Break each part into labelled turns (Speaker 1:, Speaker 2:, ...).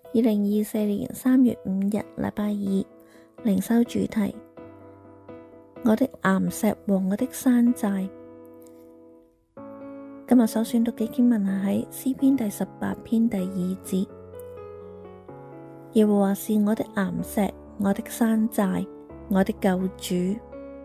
Speaker 1: 2024年3月5日禮拜二，靈修主題：我的岩石和我的山寨。今日所選讀嘅經文係喺詩篇第18篇第2節。耶和華是我的岩石，我的山寨，我的救主。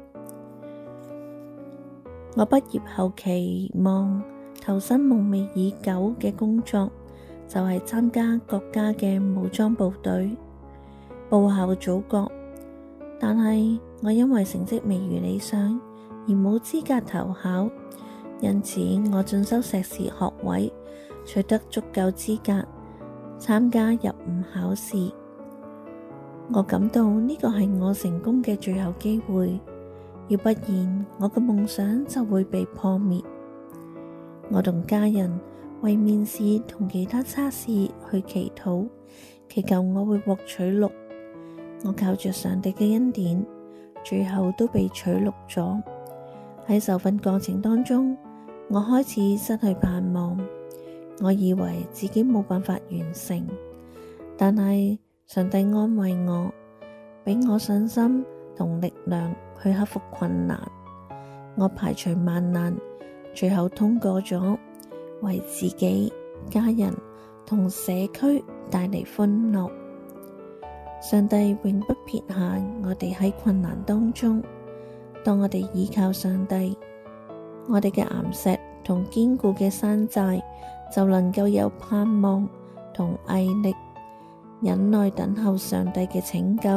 Speaker 1: 我畢業後期望投身夢寐已久嘅工作，就係參加國家嘅武裝部隊，報效祖國。但係我因為成績未如理想而冇資格投考，因此我進修碩士學位，取得足夠資格參加入伍考試。我感到呢個係我成功嘅最後機會，要不然我嘅夢想就會被破滅。我同家人為面試同其他測試去祈禱，祈求我會獲取錄。我靠着上帝嘅恩典，最後都被取錄咗。喺受訓過程當中，我開始失去盼望。我以為自己冇辦法完成，但係上帝安慰我，俾我信心同力量去克服困難。我排除萬難，最後通過咗，為自己、家人同社區帶嚟歡樂。上帝永不撇下我哋喺困難當中。當我哋依靠上帝，我哋嘅岩石同堅固嘅山寨就能夠有盼望同毅力，忍耐等候上帝嘅拯救。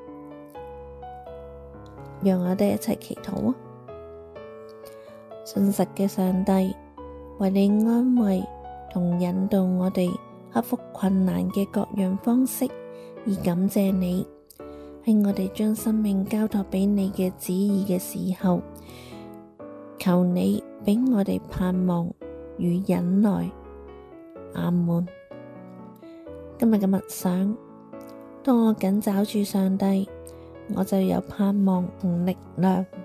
Speaker 1: 讓我哋一齊祈禱啊！信實嘅上帝，為你安慰同引導我哋克服困難嘅各樣方式而感謝你。喺我哋將生命交託俾你嘅旨意嘅時候，求你俾我哋盼望與忍耐。阿們。今日嘅默想，當我緊抓住上帝，我就有盼望同力量。